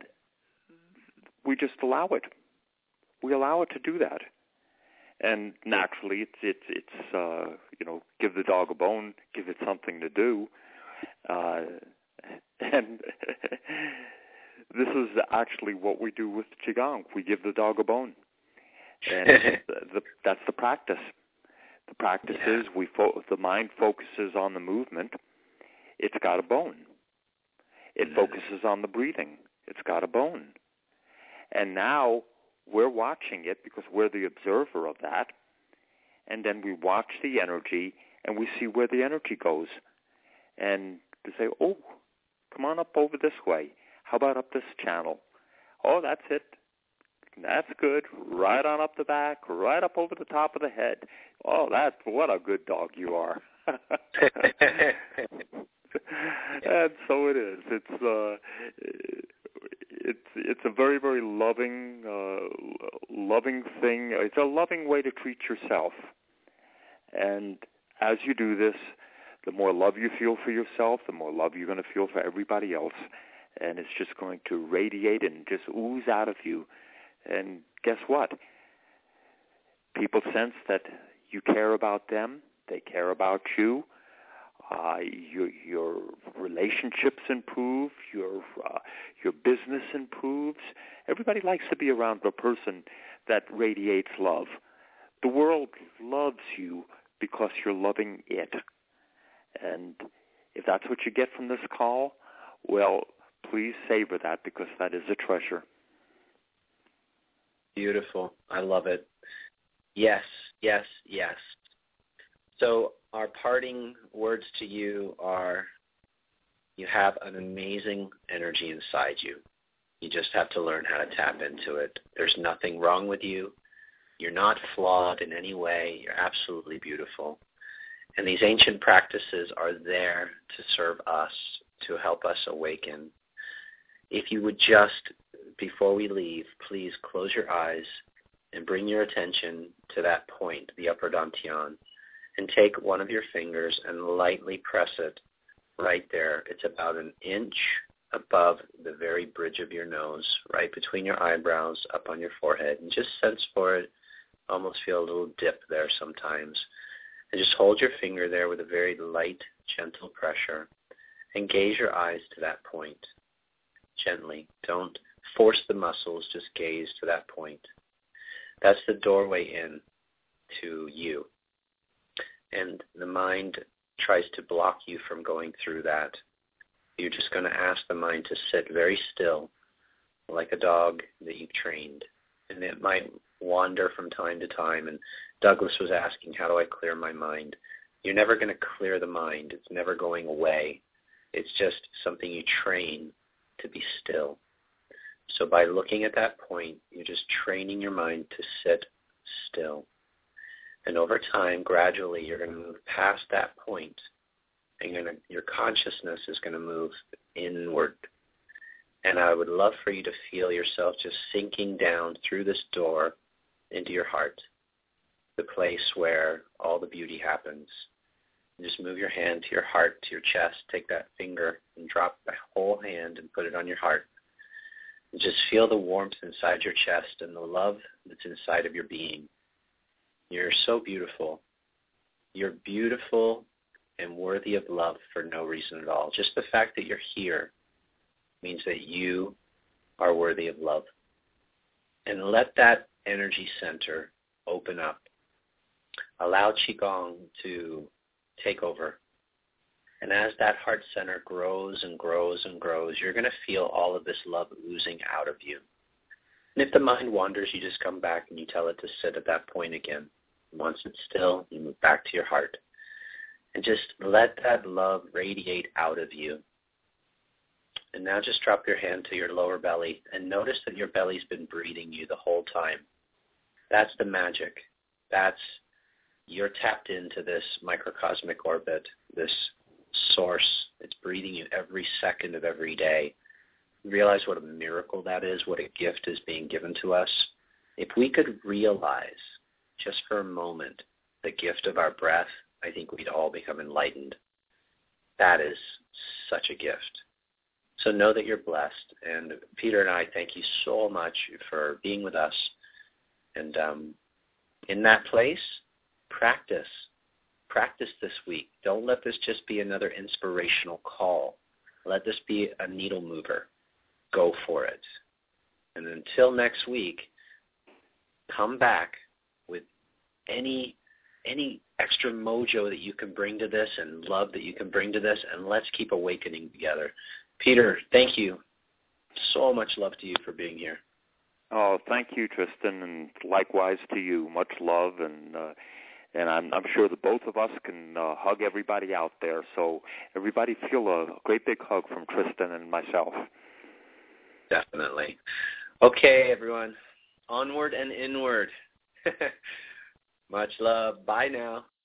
we just allow it. We allow it to do that. And naturally, it's, it's, it's uh, you know, give the dog a bone, give it something to do. Uh, and this is actually what we do with Qigong. We give the dog a bone. And the, the, that's the practice. The practice yeah. is we fo- the mind focuses on the movement. It's got a bone. It mm-hmm. focuses on the breathing. It's got a bone. And now we're watching it because we're the observer of that. And then we watch the energy and we see where the energy goes. And we say, oh, come on up over this way. How about up this channel? Oh, that's it. That's good. Right on up the back, right up over the top of the head. Oh, that's what a good dog you are. And so it is. It's uh, it's it's a very very loving uh, loving thing. It's a loving way to treat yourself. And as you do this, the more love you feel for yourself, the more love you're going to feel for everybody else, and it's just going to radiate and just ooze out of you. And guess what? People sense that you care about them. They care about you. Uh, your your relationships improve. Your uh, your business improves. Everybody likes to be around a person that radiates love. The world loves you because you're loving it. And if that's what you get from this call, well, please savor that because that is a treasure. Beautiful. I love it. Yes, yes, yes. So our parting words to you are, you have an amazing energy inside you. You just have to learn how to tap into it. There's nothing wrong with you. You're not flawed in any way. You're absolutely beautiful. And these ancient practices are there to serve us, to help us awaken. If you would just, before we leave, please close your eyes and bring your attention to that point, the upper dantian, and take one of your fingers and lightly press it right there. It's about an inch above the very bridge of your nose, right between your eyebrows, up on your forehead, and just sense for it. Almost feel a little dip there sometimes. And just hold your finger there with a very light, gentle pressure and gaze your eyes to that point gently. Don't force the muscles, just gaze to that point. That's the doorway in to you. And the mind tries to block you from going through that. You're just going to ask the mind to sit very still, like a dog that you've trained. And it might wander from time to time. And Douglas was asking, how do I clear my mind? You're never going to clear the mind. It's never going away. It's just something you train to be still. So by looking at that point, you're just training your mind to sit still. And over time, gradually, you're going to move past that point, and you're going to, your consciousness is going to move inward. And I would love for you to feel yourself just sinking down through this door into your heart, the place where all the beauty happens. And just move your hand to your heart, to your chest. Take that finger and drop the whole hand and put it on your heart. And just feel the warmth inside your chest and the love that's inside of your being. You're so beautiful. You're beautiful and worthy of love for no reason at all. Just the fact that you're here means that you are worthy of love. And let that energy center open up. Allow Qigong to take over. And as that heart center grows and grows and grows, you're going to feel all of this love oozing out of you. And if the mind wanders, you just come back and you tell it to sit at that point again. Once it's still, you move back to your heart. And just let that love radiate out of you. And now just drop your hand to your lower belly and notice that your belly's been breathing you the whole time. That's the magic. That's, you're tapped into this microcosmic orbit, this source. It's breathing you every second of every day. You realize what a miracle that is, what a gift is being given to us. If we could realize just for a moment the gift of our breath, I think we'd all become enlightened. That is such a gift. So know that you're blessed. And Peter and I thank you so much for being with us. And um, in that place, practice. Practice this week. Don't let this just be another inspirational call. Let this be a needle mover. go for it. And until next week, come back with any any extra mojo that you can bring to this and love that you can bring to this, and let's keep awakening together. Peter, thank you. So much love to you for being here. Oh, thank you, Tristan, and likewise to you. Much love, and uh, and I'm, I'm sure that both of us can uh, hug everybody out there. So everybody feel a great big hug from Tristan and myself. Definitely. Okay, everyone. Onward and inward. Much love. Bye now.